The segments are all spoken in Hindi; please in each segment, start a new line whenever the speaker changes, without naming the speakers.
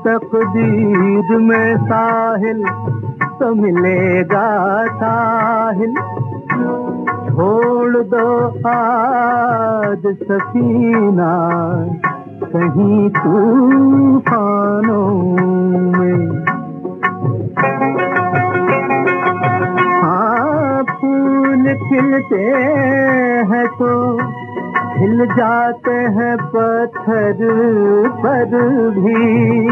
तकदीर में साहिल तो मिलेगा साहिल। छोड़ दो आज सफीना कहीं तूफानों में। हाँ फूल खिलते हैं तो खिल जाते हैं पत्थर पर भी,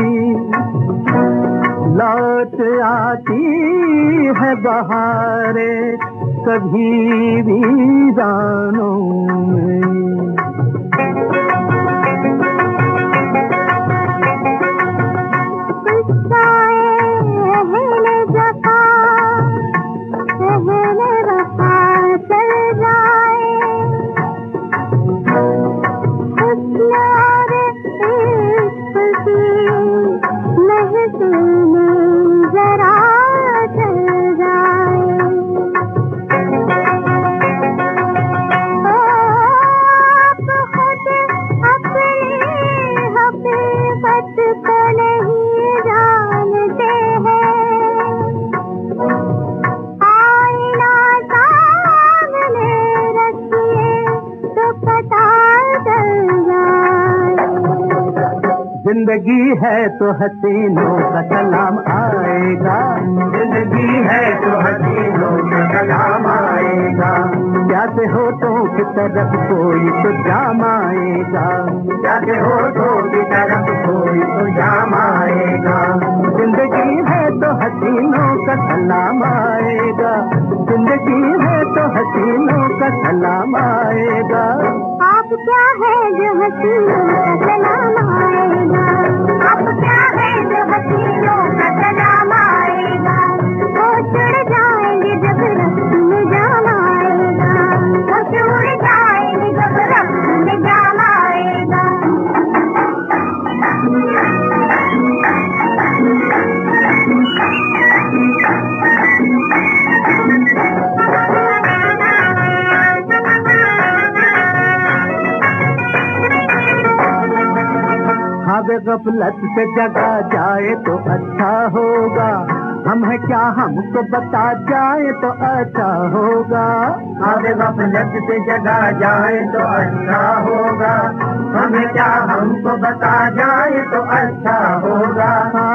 लौट आती है बहारें कभी वीरानों में। जिंदगी है तो हसीनों का सलाम आएगा, जिंदगी है तो हसीनों का सलाम आएगा। प्यासे होठों की तरफ कोई तो जाम आएगा, प्यासे होठों की तरफ कोई तो जाम आएगा। जिंदगी है तो हसीनों का सलाम आएगा, जिंदगी है तो हसीनों का सलाम आएगा।
आप क्या है जो हसीनों का सलाम आएगा, आप क्या है जो हसीनों का सलाम आएगा। वो चढ़ जाएंगे जब रक्त में जाम आएगा, वो चढ़ जाएंगे जब रक्त में जाम आएगा।
गफलत से जगा जाए तो अच्छा होगा, हम है क्या हमको बता जाए तो अच्छा होगा।
हमें गफलत से जगा जाए तो अच्छा होगा, हमें क्या हमको बता जाए तो अच्छा होगा।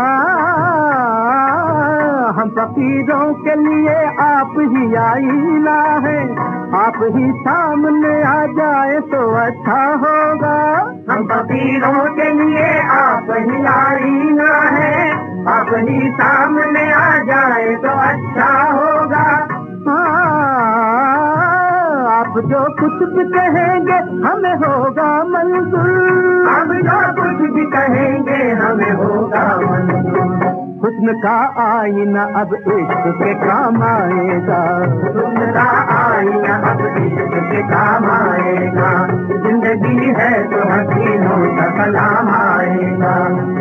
हम फकीरों के लिए आप ही आईना है, आप ही सामने आ जाए तो अच्छा होगा।
हम फकीरों के लिए आप ही आईना है, आप ही सामने आ जाए तो अच्छा होगा।
आप जो कुछ भी कहेंगे हमें होगा मंजूर,
आप जो कुछ भी कहेंगे हमें होगा मंजूर।
हुस्न का आईना अब इश्क के काम आएगा,
हुस्न का आईना अब इश्क के काम आएगा। जिंदगी है तो हसीनों का सलाम आएगा।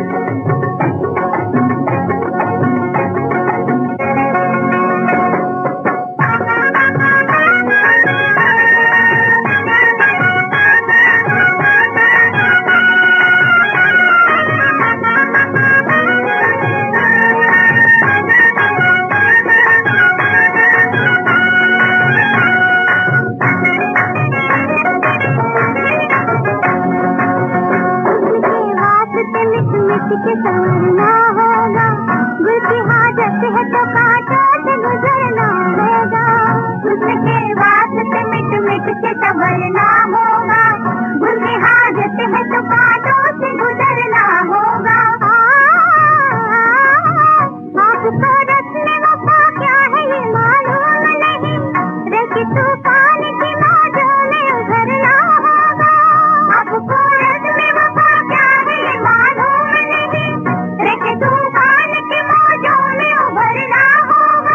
के संवरना होगा, गुल की हाजत है तो कांटों से गुजरना होगा। उसके वास्ते मिट मिट के संवरना होगा, गुल की हाजत है तो कांटों से गुजरना होगा। आपको रस्म वफा क्या है ये मालूम नहीं, रेखी तूफान की मौजों में उभरना होगा। आपको रस्म वफा क्या है ये मालूम नहीं, रेखी तूफान की मौजों में उभरना होगा।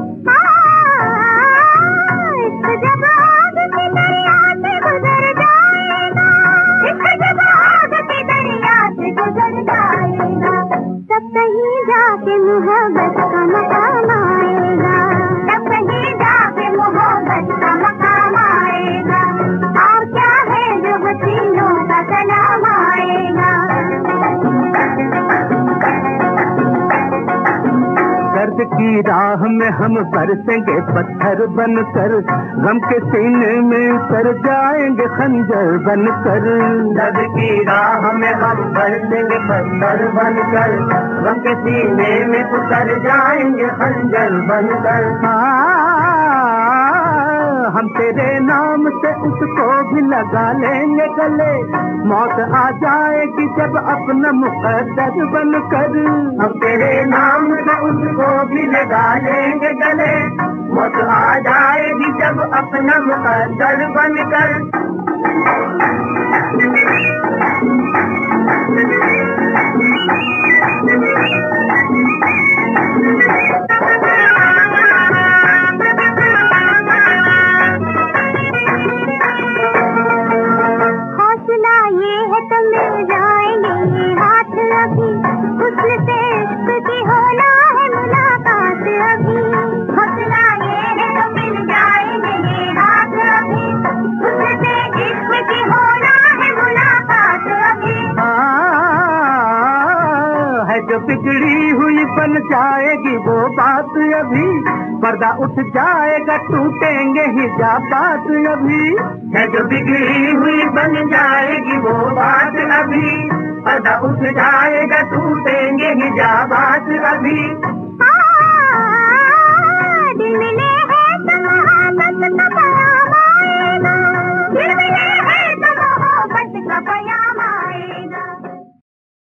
इश्क जब आग की दरिया से गुजर जाएगा, इश्क जब आग की दरिया से गुजर जाएगा, तब कहीं जाके मोहब्बत का मकाम आएगा, तब कहीं जाके मोहब्बत का मकाम आएगा। और क्या है जो हसीनों का सलाम आएगा।
दर्द की राह में हम बरसेंगे पत्थर बनकर, गम के सीने में उतर जाएंगे खंजर बनकर।
दर्द की राह में हम बरसेंगे पत्थर बनकर, गम के सीने में उतर जाएंगे खंजर बनकर।
हम तेरे नाम से उसको भी लगा लेंगे गले, मौत आ जाएगी जब अपना मुकद्दर बनकर।
हम तेरे नाम से उसको भी लगा लेंगे गले, मौत आ जाएगी जब अपना मुकद्दर बनकर।
बिगड़ी हुई बन जाएगी वो बात अभी, पर्दा उठ जाएगा टूटेंगे हिजाबात अभी।
है जो बिगड़ी हुई बन जाएगी वो बात अभी, पर्दा उठ जाएगा टूटेंगे हिजाबात अभी।